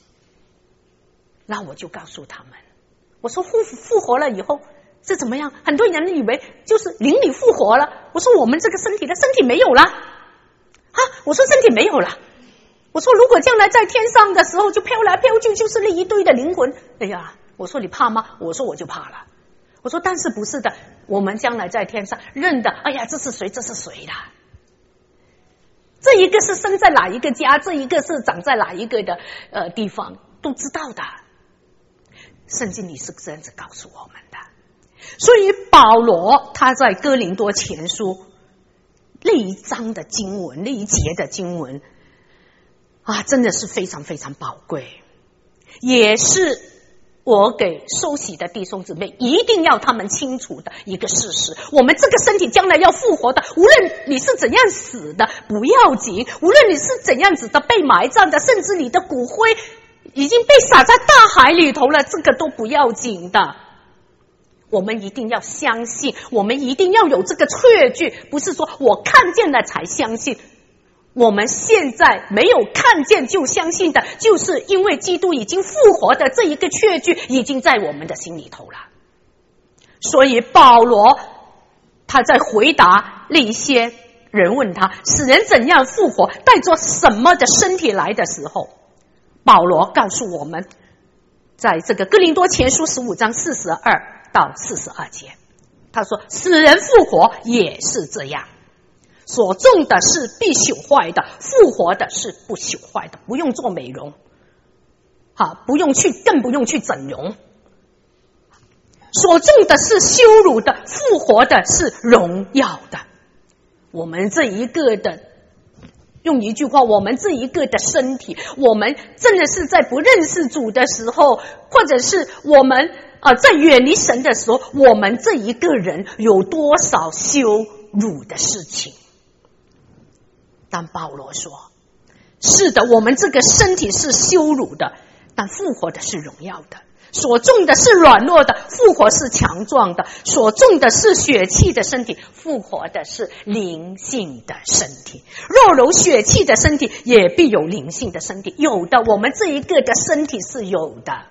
那我就告诉他们，我说复复活了以后是怎么样？很多人以为就是灵里复活了，我说我们这个身体的身体没有了啊！我说身体没有了，我说如果将来在天上的时候就飘来飘去，就是那一堆的灵魂。哎呀，我说你怕吗？我说我就怕了。我说但是不是的，我们将来在天上认的，哎呀，这是谁？这是谁的？这一个是生在哪一个家，这一个是长在哪一个的呃地方，都知道的。圣经里是这样子告诉我们的。所以保罗他在哥林多前书那一章的经文，那一节的经文啊，真的是非常非常宝贵，也是我给受洗的弟兄姊妹一定要他们清楚的一个事实。我们这个身体将来要复活的，无论你是怎样死的不要紧，无论你是怎样子的被埋葬的，甚至你的骨灰已经被撒在大海里头了，这个都不要紧的。我们一定要相信，我们一定要有这个确据，不是说我看见了才相信。我们现在没有看见就相信的，就是因为基督已经复活的这一个确据已经在我们的心里头了。所以保罗他在回答那一些人问他使人怎样复活，带着什么的身体来的时候，保罗告诉我们，在这个哥林多前书十五章四十二到四十二节，他说使人复活也是这样，所种的是必朽坏的，复活的是不朽坏的。不用做美容，好，不用去，更不用去整容。所种的是羞辱的，复活的是荣耀的。我们这一个的，用一句话，我们这一个的身体，我们真的是在不认识主的时候，或者是我们啊、呃、在远离神的时候，我们这一个人有多少羞辱的事情。但保罗说， 是的，我们这个身体是羞辱的，但复活的是荣耀的。所种的是软弱的，复活是强壮的；所种的是血气的身体，复活的是灵性的身体。若有血气的身体，也必有灵性的身体。有的，我们这一个的身体是有的。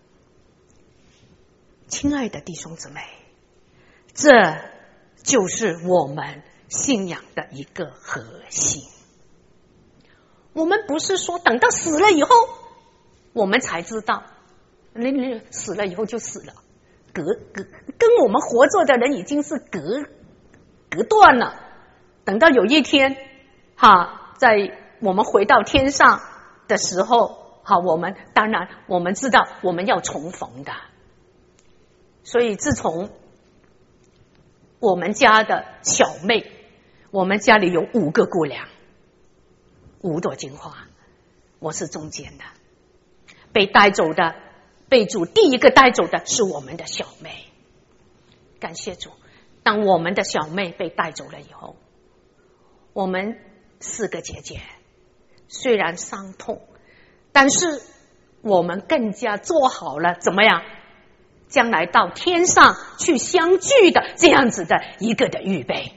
亲爱的弟兄姊妹，这就是我们信仰的一个核心。我们不是说等到死了以后我们才知道，那那死了以后就死了，隔隔跟我们活着的人已经是隔隔断了。等到有一天哈，在我们回到天上的时候，好，我们当然我们知道我们要重逢的。所以自从我们家的小妹，我们家里有五个姑娘，五朵金花，我是中间的，被带走的，被主第一个带走的是我们的小妹。感谢主，当我们的小妹被带走了以后，我们四个姐姐虽然伤痛，但是我们更加做好了怎么样将来到天上去相聚的这样子的一个的预备。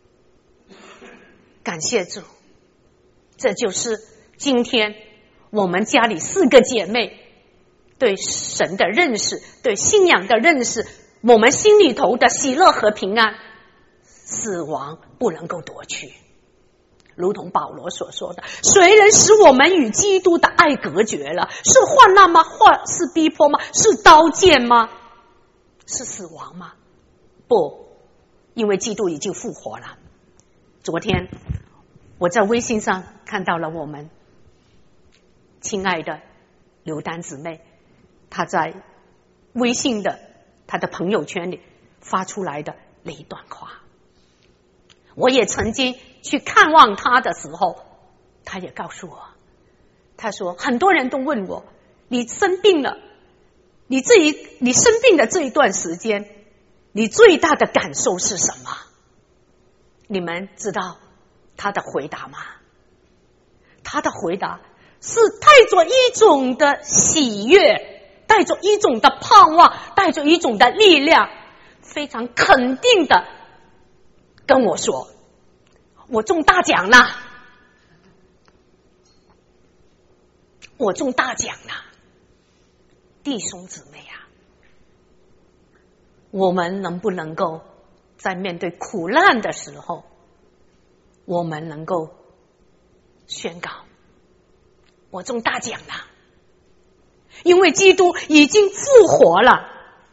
感谢主，这就是今天我们家里四个姐妹对神的认识，对信仰的认识，我们心里头的喜乐和平安，死亡不能够夺去。如同保罗所说的，谁能使我们与基督的爱隔绝了？是患难吗？或是逼迫吗？是刀剑吗？是死亡吗？不，因为基督已经复活了。昨天我在微信上看到了我们亲爱的刘丹姊妹，她在微信的她的朋友圈里发出来的那一段话。我也曾经去看望她的时候，她也告诉我，她说很多人都问我，你生病了，你这一你生病的这一段时间，你最大的感受是什么？你们知道她的回答吗？她的回答是带着一种的喜悦，带着一种的盼望，带着一种的力量，非常肯定的跟我说，我中大奖了，我中大奖了。弟兄姊妹啊，我们能不能够在面对苦难的时候，我们能够宣告我中大奖了，因为基督已经复活了。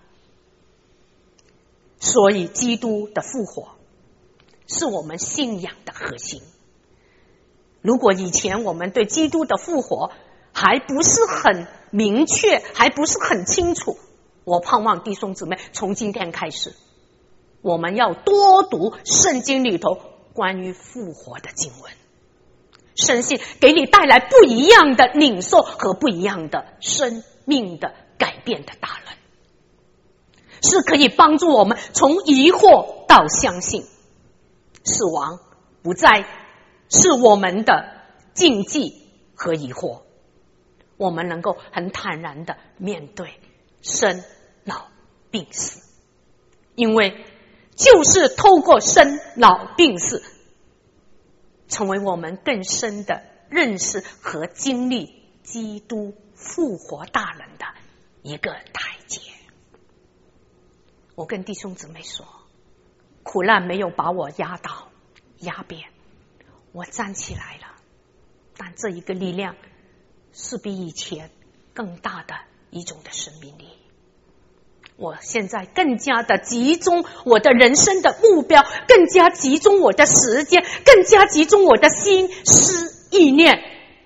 所以基督的复活是我们信仰的核心。如果以前我们对基督的复活还不是很明确，还不是很清楚，我盼望弟兄姊妹从今天开始，我们要多读圣经里头关于复活的经文，深信给你带来不一样的领受和不一样的生命的改变的大能，是可以帮助我们从疑惑到相信，死亡不再是我们的禁忌和疑惑，我们能够很坦然的面对生老病死，因为就是透过生老病死，成为我们更深的认识和经历基督复活大能的一个台阶。我跟弟兄姊妹说，苦难没有把我压倒压扁，我站起来了，但这一个力量是比以前更大的一种的生命力。我现在更加的集中我的人生的目标，更加集中我的时间，更加集中我的心思意念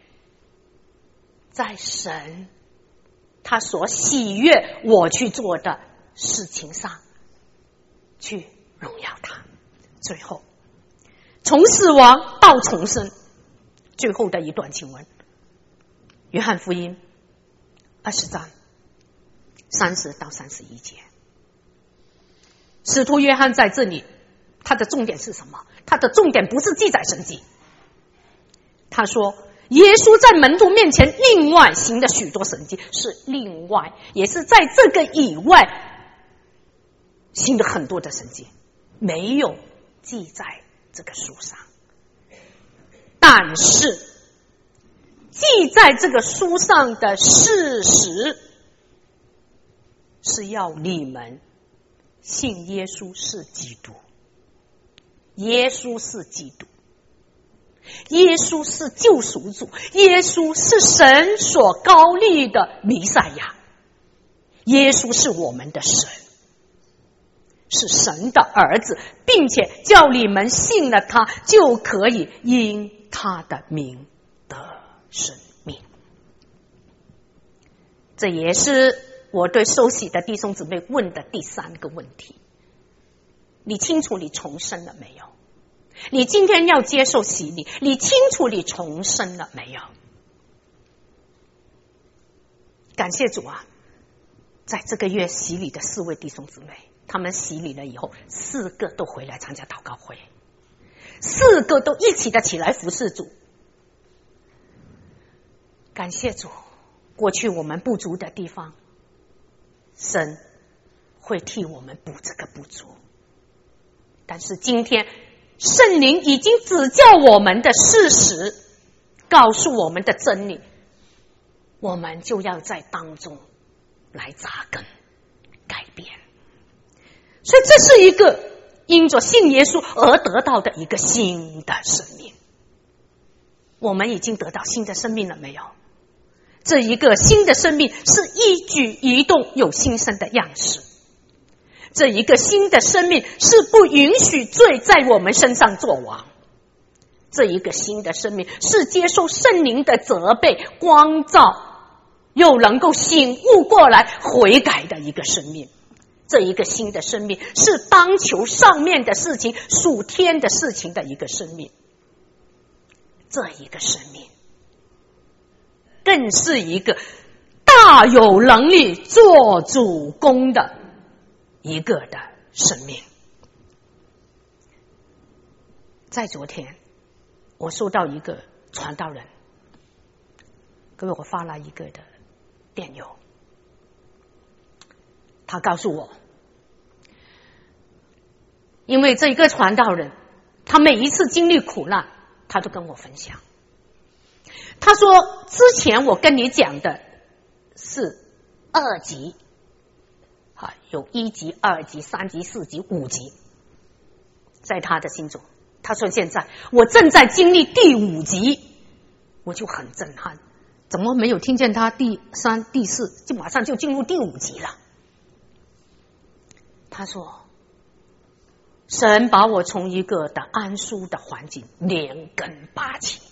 在神他所喜悦我去做的事情上，去荣耀他。最后从死亡到重生，最后的一段经文，约翰福音二十章三十到三十一节。使徒约翰在这里他的重点是什么？他的重点不是记载神迹，他说耶稣在门徒面前另外行的许多神迹，是另外，也是在这个以外行的很多的神迹，没有记在这个书上。但是记在这个书上的事实，是要你们信耶稣是基督，耶稣是基督，耶稣是救赎主，耶稣是神所高立的弥赛亚，耶稣是我们的神，是神的儿子，并且叫你们信了他，就可以因他的名得生命。这也是我对受洗的弟兄姊妹问的第三个问题：你清楚你重生了没有？你今天要接受洗礼，你清楚你重生了没有？感谢主啊，在这个月洗礼的四位弟兄姊妹，他们洗礼了以后，四个都回来参加祷告会，四个都一起的起来服侍主。感谢主，过去我们不足的地方，神会替我们补这个不足。但是今天圣灵已经指教我们的事实，告诉我们的真理，我们就要在当中来扎根改变。所以这是一个因着信耶稣而得到的一个新的生命。我们已经得到新的生命了没有？这一个新的生命是一举一动有新生的样式。这一个新的生命是不允许罪在我们身上作王。这一个新的生命是接受圣灵的责备光照，又能够醒悟过来悔改的一个生命。这一个新的生命是当求上面的事情属天的事情的一个生命。这一个生命更是一个大有能力做主公的一个的生命。在昨天我收到一个传道人给我发了一个的电邮，他告诉我，因为这一个传道人他每一次经历苦难他都跟我分享，他说之前我跟你讲的是二级，有一级、二级、三级、四级、五级，在他的心中，他说现在我正在经历第五级，我就很震撼，怎么没有听见他第三、第四，就马上就进入第五级了？他说神把我从一个的安舒的环境连根拔起，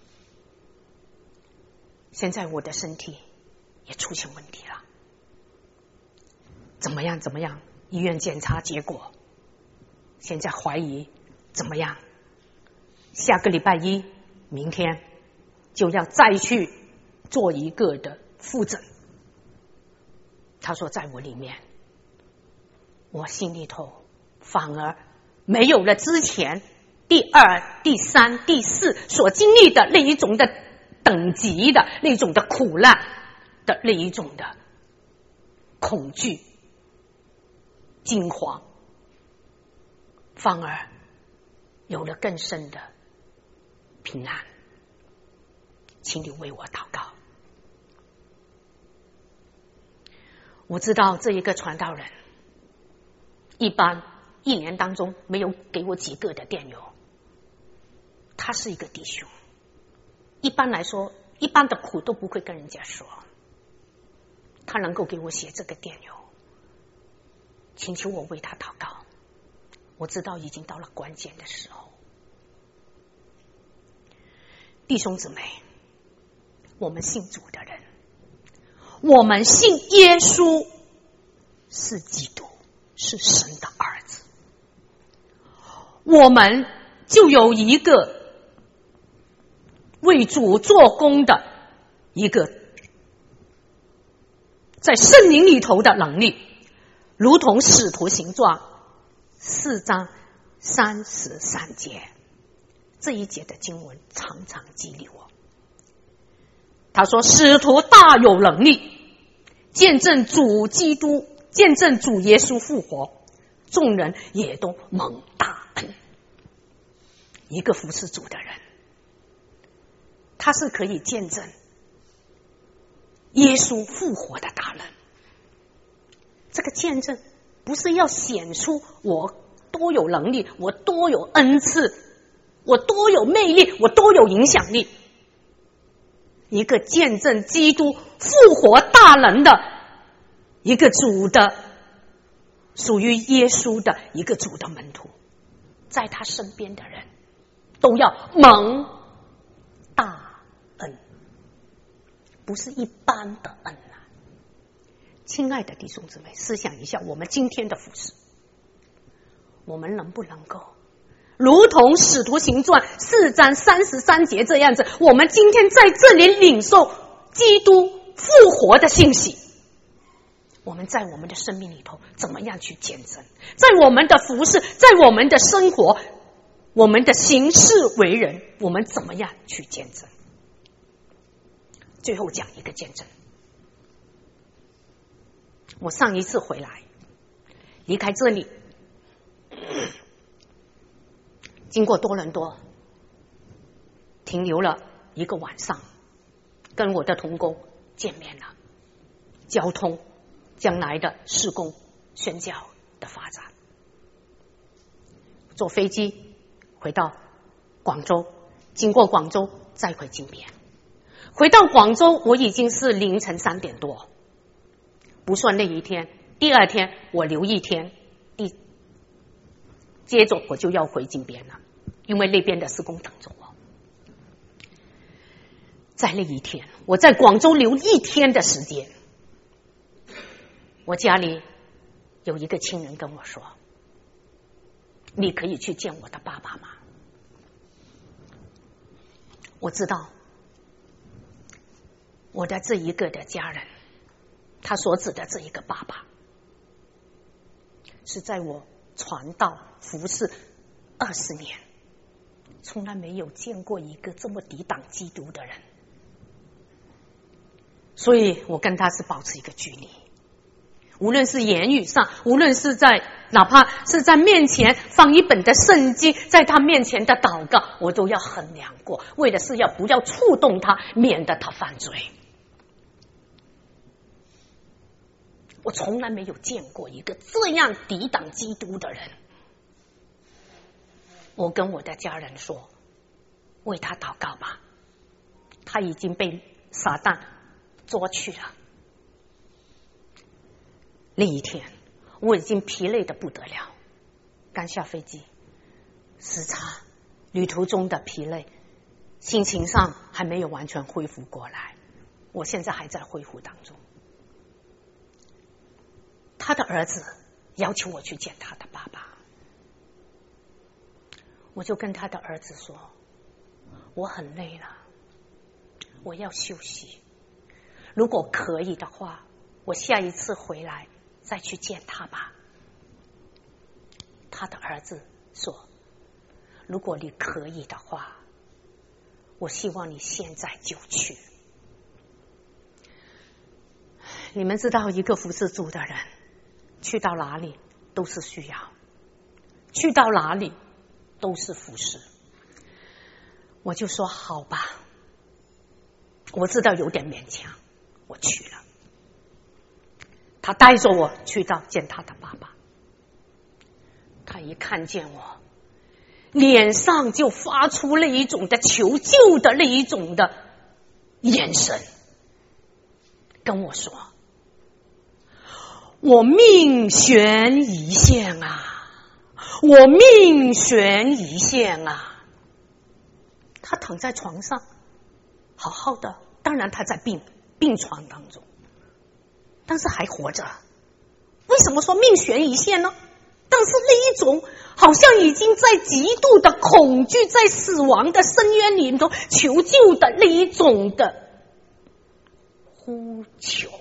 现在我的身体也出现问题了，怎么样怎么样，医院检查结果现在怀疑怎么样，下个礼拜一明天就要再去做一个的复诊。他说在我里面，我心里头反而没有了之前第二、第三、第四所经历的那一种的等级的那种的苦难的那一种的恐惧惊慌，反而有了更深的平安。请你为我祷告。我知道这一个传道人一般一年当中没有给我几个的电邮，他是一个弟兄，一般来说一般的苦都不会跟人家说，他能够给我写这个电邮，请求我为他祷告。我知道已经到了关键的时候。弟兄姊妹，我们信主的人，我们信耶稣是基督，是神的儿子，我们就有一个为主做工的一个在圣灵里头的能力，如同使徒行传四章三十三节，这一节的经文常常激励我。 他说使徒大有能力，见证主基督，见证主耶稣复活，众人也都蒙大恩。一个服侍主的人，他是可以见证耶稣复活的大能。这个见证不是要显出我多有能力，我多有恩赐，我多有魅力，我多有影响力。一个见证基督复活大能的一个主的，属于耶稣的一个主的门徒，在他身边的人都要蒙大恩，不是一般的恩啊！亲爱的弟兄姊妹，思想一下我们今天的服事，我们能不能够如同使徒行传四章三十三节这样子，我们今天在这里领受基督复活的信息，我们在我们的生命里头怎么样去见证，在我们的服事，在我们的生活，我们的行事为人，我们怎么样去见证。最后讲一个见证，我上一次回来离开这里，经过多伦多停留了一个晚上，跟我的同工见面了，交通将来的事工宣教的发展。坐飞机回到广州，经过广州再回金边。回到广州我已经是凌晨三点多，不算那一天，第二天我留一天，第接着我就要回金边了，因为那边的事工等着我。在那一天，我在广州留一天的时间，我家里有一个亲人跟我说，你可以去见我的爸爸吗？我知道我的这一个的家人，他所指的这一个爸爸，是在我传道服侍二十年，从来没有见过一个这么抵挡基督的人，所以我跟他是保持一个距离，无论是言语上，无论是在哪怕是在面前放一本的圣经，在他面前的祷告，我都要衡量过，为的是要不要触动他，免得他犯罪。我从来没有见过一个这样抵挡基督的人。我跟我的家人说，为他祷告吧，他已经被撒旦捉去了。那一天我已经疲累得不得了，刚下飞机，时差，旅途中的疲累，心情上还没有完全恢复过来，我现在还在恢复当中。他的儿子要求我去见他的爸爸，我就跟他的儿子说，我很累了，我要休息，如果可以的话，我下一次回来再去见他吧。他的儿子说，如果你可以的话，我希望你现在就去。你们知道，一个服侍主的人去到哪里都是需要，去到哪里都是服侍。我就说好吧，我知道有点勉强，我去了。他带着我去到见他的爸爸，他一看见我，脸上就发出那一种的求救的那一种的眼神，跟我说，我命悬一线啊，我命悬一线啊。他躺在床上好好的，当然他在病病床当中，但是还活着。为什么说命悬一线呢？但是那一种好像已经在极度的恐惧，在死亡的深渊里头求救的那一种的呼求。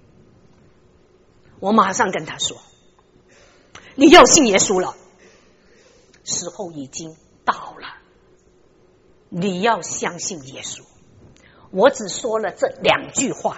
我马上跟他说，你要信耶稣了，时候已经到了，你要相信耶稣。 我只说了这两句话，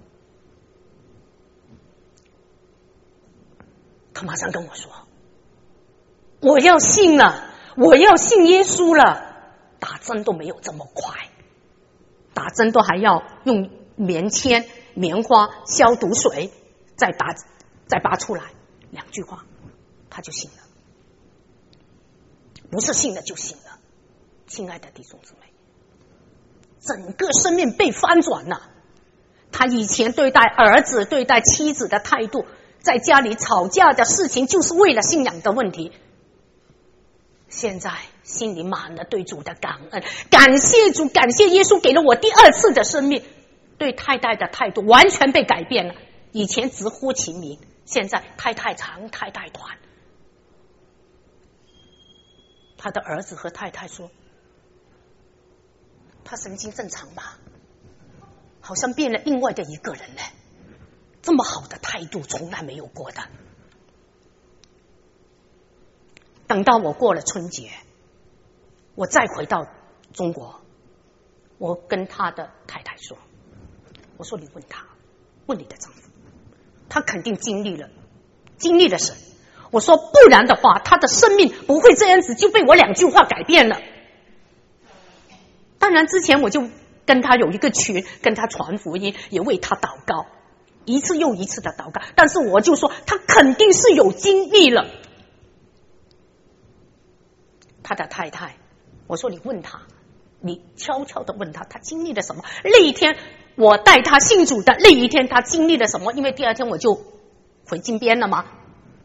他马上跟我说，我要信了，我要信耶稣了。打针都没有这么快，打针都还要用棉签、棉花、消毒水再打再拔出来。两句话他就信了，不是信了就信了。亲爱的弟兄姊妹，整个生命被翻转了。他以前对待儿子、对待妻子的态度，在家里吵架的事情就是为了信仰的问题，现在心里满了对主的感恩，感谢主，感谢耶稣给了我第二次的生命。对太太的态度完全被改变了，以前直呼其名，现在太太长太太短。他的儿子和太太说，他神经正常吧，好像变了另外的一个人呢，这么好的态度从来没有过的。等到我过了春节，我再回到中国，我跟他的太太说，我说你问他，问你的丈夫，他肯定经历了经历了神。我说不然的话，他的生命不会这样子就被我两句话改变了。当然之前我就跟他有一个群，跟他传福音，也为他祷告，一次又一次的祷告，但是我就说他肯定是有经历了。他的太太，我说你问他，你悄悄的问他，他经历了什么？那一天我带他信主的那一天，他经历了什么？因为第二天我就回金边了嘛。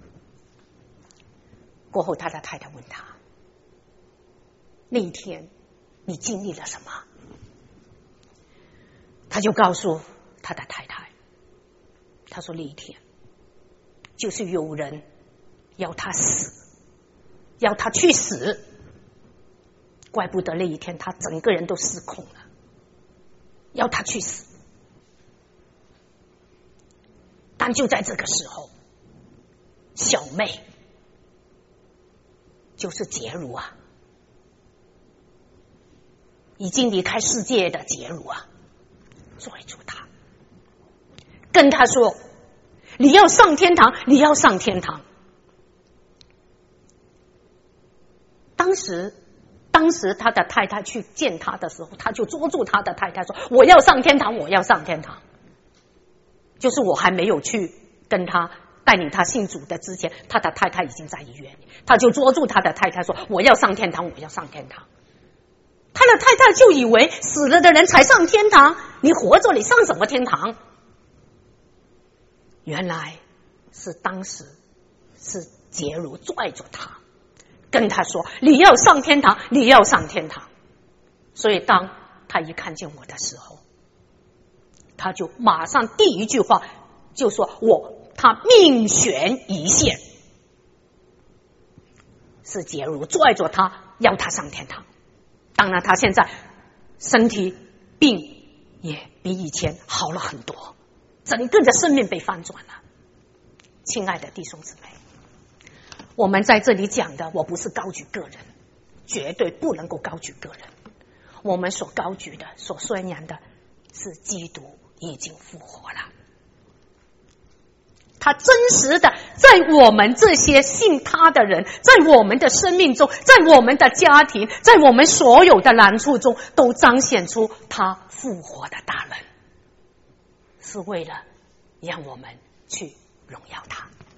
过后他的太太问他，那一天你经历了什么？他就告诉他的太太，他说那一天就是有人要他死，要他去死，怪不得那一天他整个人都失控了，要他去死。但就在这个时候，小妹就是洁如啊，已经离开世界的洁如啊，拽住他，跟他说，你要上天堂，你要上天堂。当时当时他的太太去见他的时候，他就捉住他的太太说，我要上天堂，我要上天堂。就是我还没有去跟他带领他信主的之前，他的太太已经在医院里，他就捉住他的太太说，我要上天堂，我要上天堂。他的太太就以为死了的人才上天堂，你活着你上什么天堂？原来是当时是洁如拽住他，跟他说，你要上天堂，你要上天堂。所以当他一看见我的时候，他就马上第一句话就说，我他命悬一线，是洁如拽着他要他上天堂。当然他现在身体病也比以前好了很多，整个的生命被翻转了。亲爱的弟兄姊妹，我们在这里讲的，我不是高举个人，绝对不能够高举个人，我们所高举的，所宣扬的是基督已经复活了，他真实的在我们这些信他的人，在我们的生命中，在我们的家庭，在我们所有的难处中，都彰显出他复活的大能，是为了让我们去荣耀他。